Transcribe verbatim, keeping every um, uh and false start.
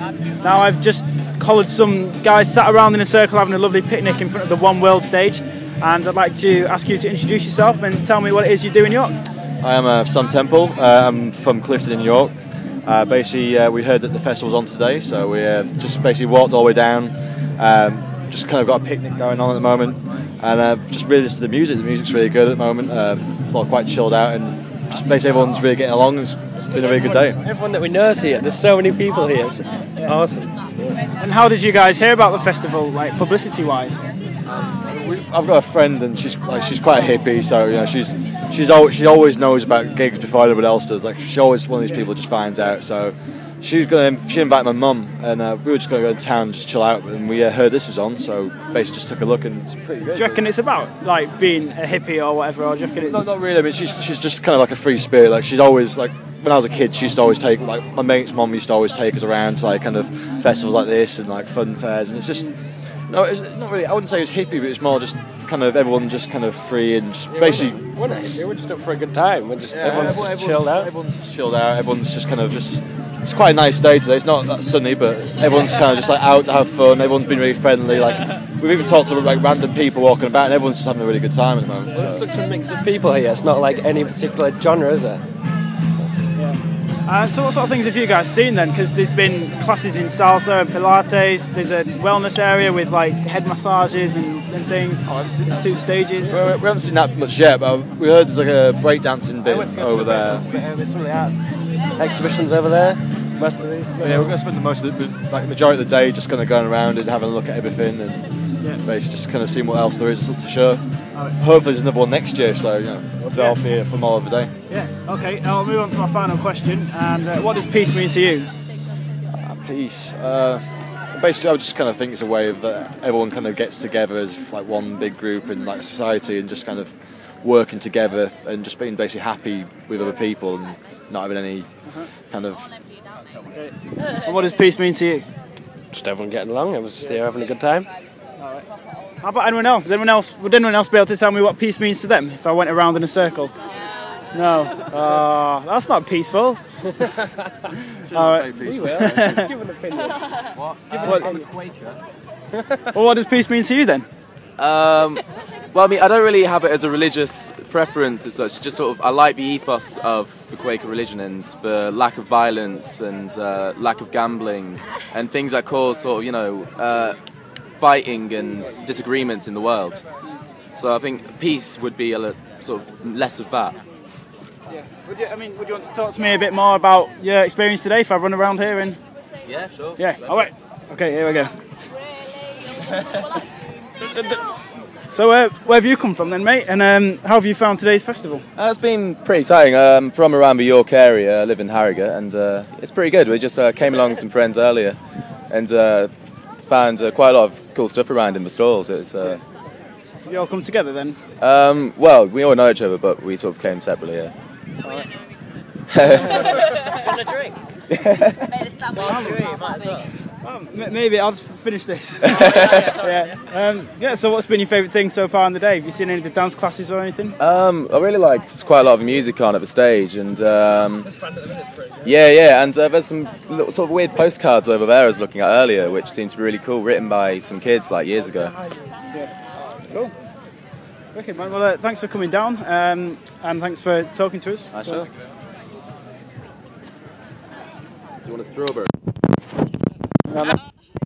Now I've just collared some guys sat around in a circle having a lovely picnic in front of the One World stage, and I'd like to ask you to introduce yourself and tell me what it is you do in York. I am uh, Sam Temple. Uh, I'm from Clifton in York. Uh, basically, uh, we heard that the festival's on today, so we uh, just basically walked all the way down. Um, just kind of got a picnic going on at the moment, and uh, just really listen to the music. The music's really good at the moment. Um, it's all quite chilled out, and just basically everyone's really getting along. It's, it's been a really good day. Everyone that we know is here. There's so many people here. It's awesome. And how did you guys hear about the festival, like publicity-wise? We, I've got a friend, and she's like she's quite a hippie, so you know she's she's al- she always knows about gigs before anyone else does. Like she's always one of these people who just finds out. So she's gonna she invited my mum, and uh, we were just gonna go to town and just chill out, and we uh, heard this was on, so basically just took a look, and it's pretty good. Do you reckon it's about like being a hippie or whatever, or do you reckon it's? No, not really. I mean, she's she's just kind of like a free spirit. Like she's always like. When I was a kid, she used to always take, like, my mate's mum used to always take us around to, like, kind of festivals like this and, like, fun fairs, and it's just, no, it's not really, I wouldn't say it's hippie, but it's more just kind of everyone just kind of free and just yeah, basically... We're not hippie, we're just up for a good time, we're just, Yeah, everyone's everyone, just chilled out. Everyone's just chilled out, everyone's just kind of just, it's quite a nice day today, it's not that sunny, but everyone's kind of just, like, out to have fun, everyone's been really friendly, like, we've even talked to, like, random people walking about, and everyone's just having a really good time at the moment. There's So. such a mix of people here, it's not like any particular genre, is there? Uh, so what sort of things have you guys seen then? Because there's been classes in salsa and Pilates, there's a wellness area with like head massages and, and things. Oh, there's two stages. We, we haven't seen that much yet, but we heard there's like a breakdancing bit over there. Some of the art exhibitions over there, most of these. Yeah, we're going to spend the most of the, like, the majority of the day just kind of going around and having a look at everything and yeah. basically just kind of seeing what else there is to show. Hopefully there's another one next year, so you know, they'll be here from all over the day. Yeah, okay, I'll move on to my final question. And uh, what does peace mean to you? Uh, peace. Uh, basically, I just kind of think it's a way of that everyone kind of gets together as like one big group in like society and just kind of working together and just being basically happy with other people and not having any uh-huh. kind of... Okay. And what does peace mean to you? Just everyone getting along, everyone's just here having a good time. All right. How about anyone else? Is anyone else? Would anyone else be able to tell me what peace means to them if I went around in a circle? No. Oh, that's not peaceful. All right. We will. Give an opinion. What? Give Uh, what? I'm a Quaker. Well, what does peace mean to you then? Um, well, I mean, I don't really have it as a religious preference as such. Just sort of, I like the ethos of the Quaker religion and the lack of violence and uh, lack of gambling and things that cause sort of, you know, uh, fighting and disagreements in the world. So I think peace would be a li- sort of less of that. Yeah. Would you, I mean, would you want to talk to me a bit more about your experience today if I run around here and? Yeah, sure. Yeah. All right. Okay. Here we go. So, uh, where have you come from then, mate? And um, how have you found today's festival? Uh, it's been pretty exciting. I'm from around the York area. I live in Harrogate, and uh, it's pretty good. We just uh, came along with some friends earlier, and. Uh, found uh, quite a lot of cool stuff around in the stalls. It's, uh, Have you all come together then? Um, well, we all know each other, but we sort of came separately, yeah. All right. Do you want a drink? Made a sandwich. Might as well. Um, m- maybe I'll just finish this. Oh, yeah, yeah, sorry. yeah. Um, yeah. So, what's been your favourite thing so far in the day? Have you seen any of the dance classes or anything? Um, I really liked quite a lot of music on at the stage, and um, yeah, yeah, and uh, there's some little sort of weird postcards over there I was looking at earlier, which seemed to be really cool, written by some kids like years ago. Yeah. Cool. Okay, man. Well, uh, thanks for coming down, um, and thanks for talking to us. Ah, sure. Do you want a strawberry? Um,